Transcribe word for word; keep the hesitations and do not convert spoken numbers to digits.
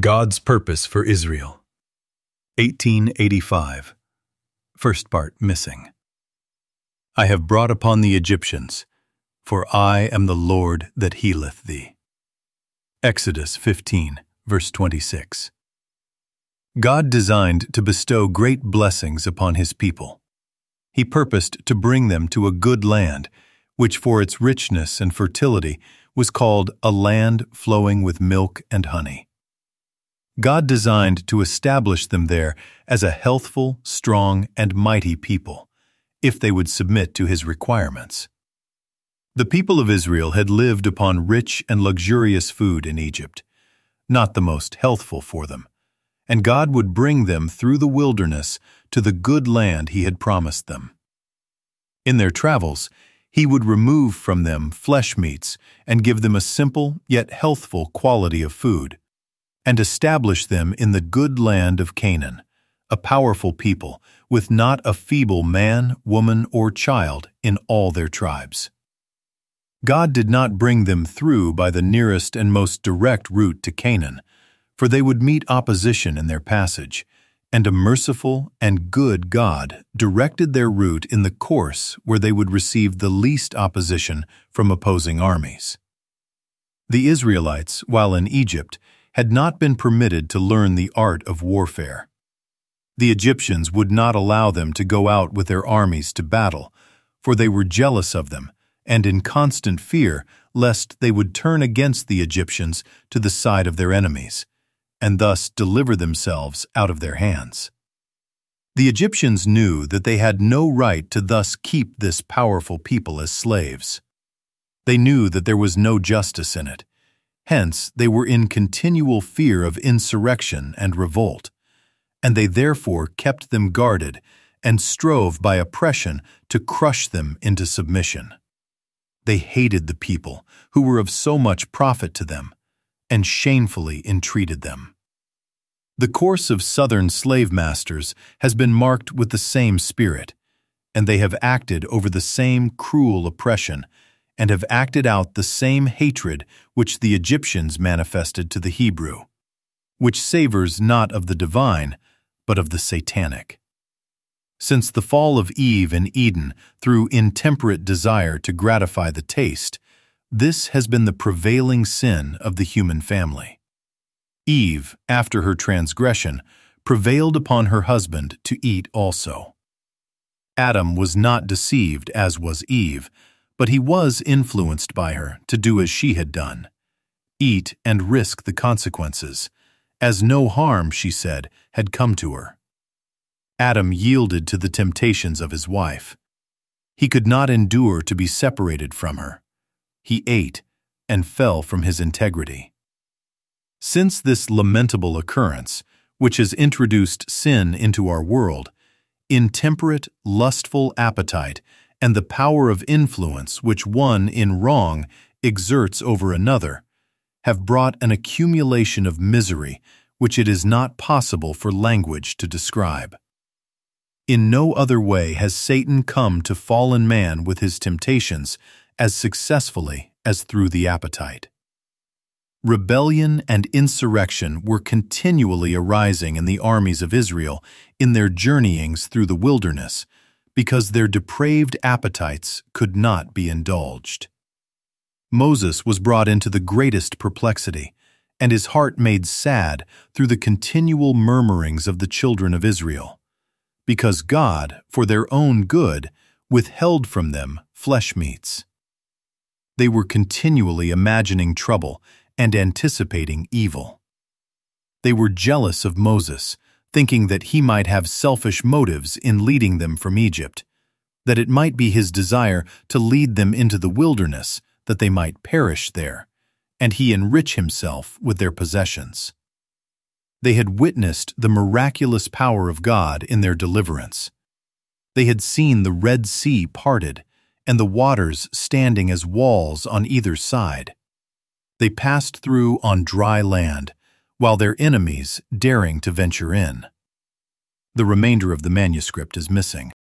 God's Purpose for Israel. eighteen eighty-five. First part missing. I have brought upon the Egyptians, for I am the Lord that healeth thee. Exodus fifteen, verse twenty-six. God designed to bestow great blessings upon His people. He purposed to bring them to a good land, which for its richness and fertility was called a land flowing with milk and honey. God designed to establish them there as a healthful, strong, and mighty people, if they would submit to His requirements. The people of Israel had lived upon rich and luxurious food in Egypt, not the most healthful for them, and God would bring them through the wilderness to the good land He had promised them. In their travels, He would remove from them flesh meats and give them a simple yet healthful quality of food, and establish them in the good land of Canaan, a powerful people with not a feeble man, woman, or child in all their tribes. God did not bring them through by the nearest and most direct route to Canaan, for they would meet opposition in their passage, and a merciful and good God directed their route in the course where they would receive the least opposition from opposing armies. The Israelites, while in Egypt, had not been permitted to learn the art of warfare. The Egyptians would not allow them to go out with their armies to battle, for they were jealous of them and in constant fear lest they would turn against the Egyptians to the side of their enemies, and thus deliver themselves out of their hands. The Egyptians knew that they had no right to thus keep this powerful people as slaves. They knew that there was no justice in it. Hence, they were in continual fear of insurrection and revolt, and they therefore kept them guarded and strove by oppression to crush them into submission. They hated the people who were of so much profit to them, and shamefully entreated them. The course of southern slave masters has been marked with the same spirit, and they have acted over the same cruel oppression and have acted out the same hatred which the Egyptians manifested to the Hebrew, which savors not of the divine, but of the satanic. Since the fall of Eve in Eden through intemperate desire to gratify the taste, this has been the prevailing sin of the human family. Eve, after her transgression, prevailed upon her husband to eat also. Adam was not deceived as was Eve, but he was influenced by her to do as she had done. Eat and risk the consequences, as no harm, she said, had come to her. Adam yielded to the temptations of his wife. He could not endure to be separated from her. He ate and fell from his integrity. Since this lamentable occurrence, which has introduced sin into our world, intemperate, lustful appetite and the power of influence which one in wrong exerts over another, have brought an accumulation of misery which it is not possible for language to describe. In no other way has Satan come to fallen man with his temptations as successfully as through the appetite. Rebellion and insurrection were continually arising in the armies of Israel in their journeyings through the wilderness, because their depraved appetites could not be indulged. Moses was brought into the greatest perplexity, and his heart made sad through the continual murmurings of the children of Israel, because God, for their own good, withheld from them flesh meats. They were continually imagining trouble and anticipating evil. They were jealous of Moses, thinking that he might have selfish motives in leading them from Egypt, that it might be his desire to lead them into the wilderness, that they might perish there, and he enrich himself with their possessions. They had witnessed the miraculous power of God in their deliverance. They had seen the Red Sea parted, and the waters standing as walls on either side. They passed through on dry land, while their enemies daring to venture in. The remainder of the manuscript is missing.